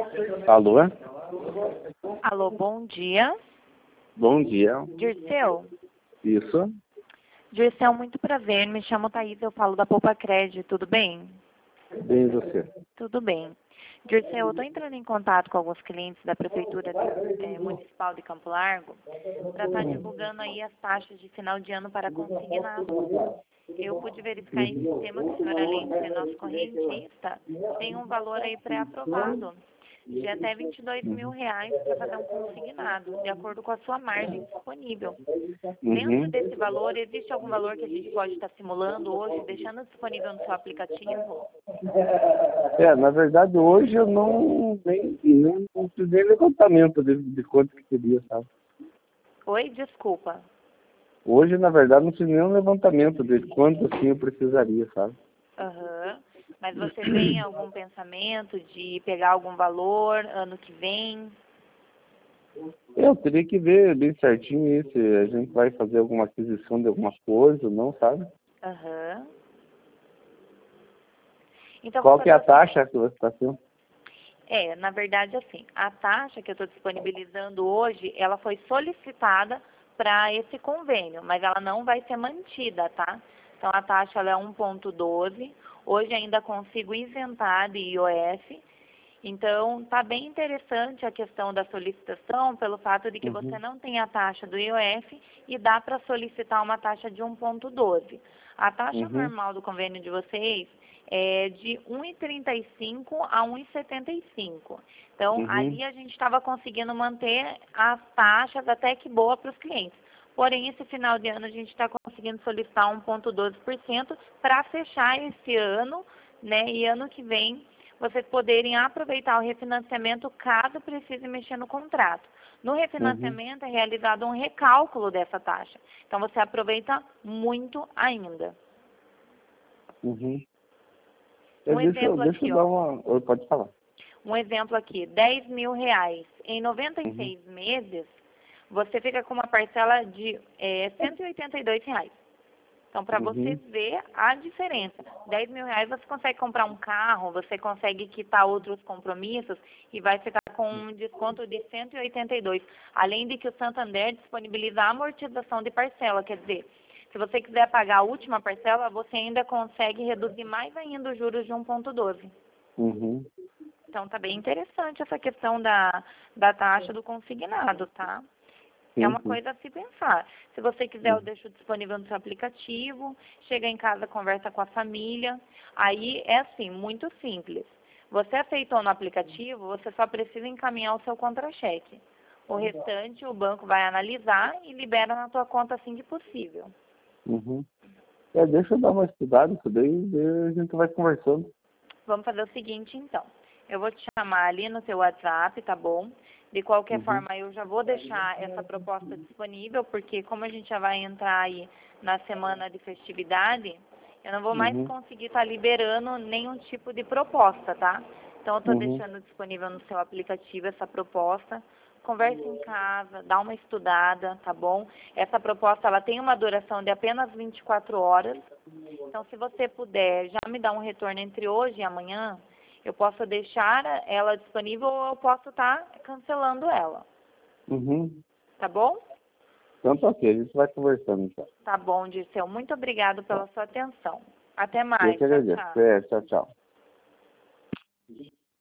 Alô? Alô, bom dia. Bom dia. Dirceu? Isso? Dirceu, muito prazer. Me chamo Thaís, eu falo da Poupa Crédito, tudo bem? Bem, e você? Tudo bem. Dirceu, eu estou entrando em contato com alguns clientes da Prefeitura Municipal de Campo Largo para estar divulgando aí as taxas de final de ano para consignado. Eu pude verificar em sistema que o senhor, além de ser nosso correntista, tem um valor aí pré-aprovado de até R$ 22 mil para fazer um consignado, de acordo com a sua margem disponível. Dentro desse valor, existe algum valor que a gente pode estar simulando hoje, deixando disponível no seu aplicativo? Na verdade, hoje eu não fiz nem levantamento de quanto que seria, sabe? Oi, desculpa. Hoje, na verdade, não fiz nenhum levantamento de quanto assim eu precisaria, sabe? Aham. Mas você tem algum pensamento de pegar algum valor ano que vem? Eu teria que ver bem certinho aí se a gente vai fazer alguma aquisição de alguma coisa ou não, sabe? Aham. Então, Qual que é a taxa que você está tendo? na verdade, assim, a taxa que eu estou disponibilizando hoje, ela foi solicitada para esse convênio, mas ela não vai ser mantida, tá? Então, a taxa ela é 1,12. Hoje ainda consigo isentar de IOF. Então, está bem interessante a questão da solicitação, pelo fato de que você não tem a taxa do IOF e dá para solicitar uma taxa de 1,12. A taxa normal do convênio de vocês é de 1,35 a 1,75. Então, ali a gente estava conseguindo manter as taxas até que boa para os clientes. Porém, esse final de ano a gente está conseguindo solicitar 1,12% para fechar esse ano, né? E ano que vem vocês poderem aproveitar o refinanciamento caso precise mexer no contrato. No refinanciamento é realizado um recálculo dessa taxa. Então, você aproveita muito ainda. Um exemplo Deixa aqui, eu ó. dar uma... Pode falar. Um exemplo aqui, R$ 10 mil. Em 96 meses, você fica com uma parcela de R$ 182. Então, para você ver a diferença, R$ 10 mil você consegue comprar um carro, você consegue quitar outros compromissos e vai ficar com um desconto de 182. Além de que o Santander disponibiliza a amortização de parcela, quer dizer, se você quiser pagar a última parcela, você ainda consegue reduzir mais ainda os juros de 1,12. Então, tá bem interessante essa questão da taxa do consignado, tá? É uma coisa a se pensar. Se você quiser, eu deixo disponível no seu aplicativo. Chega em casa, conversa com a família. Aí é assim, muito simples. Você aceitou no aplicativo, você só precisa encaminhar o seu contra-cheque. O restante, o banco vai analisar e libera na tua conta assim que possível. Deixa eu dar uma estudada isso daí e a gente vai conversando. Vamos fazer o seguinte, então. Eu vou te chamar ali no seu WhatsApp, tá bom? De qualquer forma, eu já vou deixar essa proposta disponível, porque como a gente já vai entrar aí na semana de festividade, eu não vou mais conseguir estar liberando nenhum tipo de proposta, tá? Então, eu estou deixando disponível no seu aplicativo essa proposta. Converse em casa, dá uma estudada, tá bom? Essa proposta, ela tem uma duração de apenas 24 horas. Então, se você puder já me dar um retorno entre hoje e amanhã, eu posso deixar ela disponível ou eu posso estar cancelando ela. Tá bom? Então tá ok, a gente vai conversando então. Tá bom, Dirceu. Muito obrigado pela sua atenção. Até mais. Eu que agradeço. Tchau, tchau. Tchau, tchau.